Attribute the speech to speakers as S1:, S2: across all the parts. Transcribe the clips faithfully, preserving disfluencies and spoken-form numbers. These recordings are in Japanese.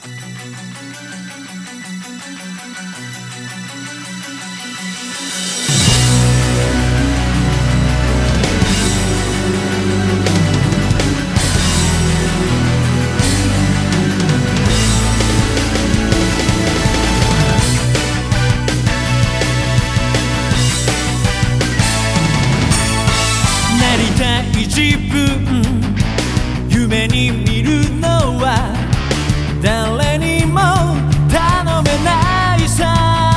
S1: 自分夢に見るのは誰にも頼めないさ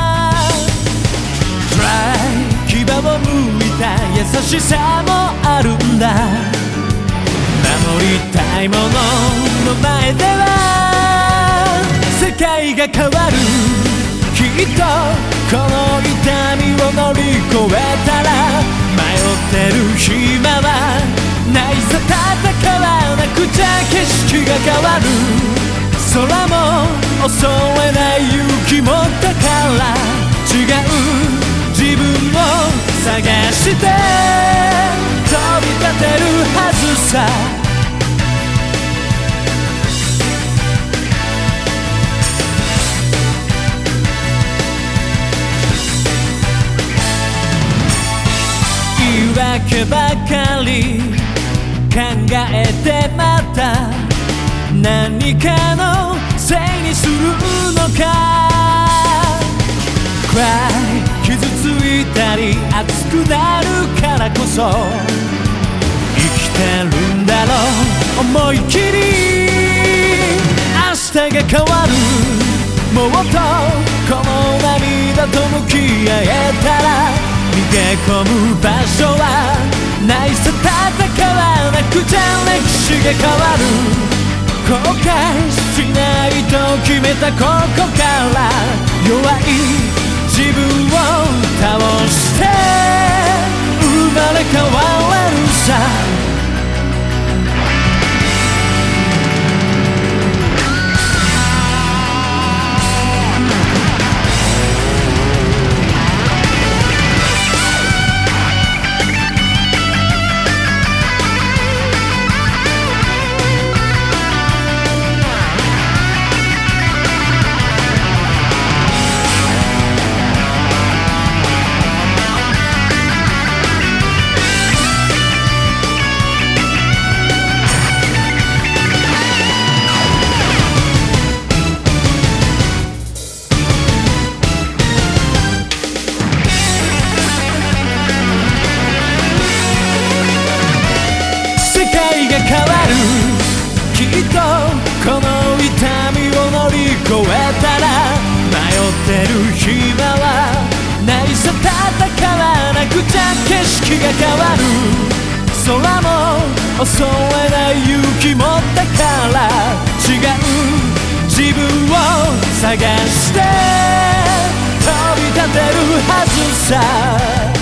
S1: Try 牙を向いた優しさもあるんだ守りたいものの前では世界が変わるきっとこの痛みを乗り越えたら迷ってる暇はないさ戦わなくちゃ景色が変わる空も襲えない勇気もだから違う自分を探して飛び立てるはずさ言い訳ばかり考えてまた何かのせいにするのか Cry 傷ついたり熱くなるからこそ生きてるんだろう思い切り明日が変わるもっとこの涙と向き合えたら逃げ込む場所はないさ戦わなくちゃ歴史が変わる後悔しないと決めたここから弱い自分を倒して生まれ変われるさ変わるきっとこの痛みを乗り越えたら迷ってる暇はないさ戦わなくちゃ景色が変わる空も襲えない勇気もだから違う自分を探して飛び立てるはずさ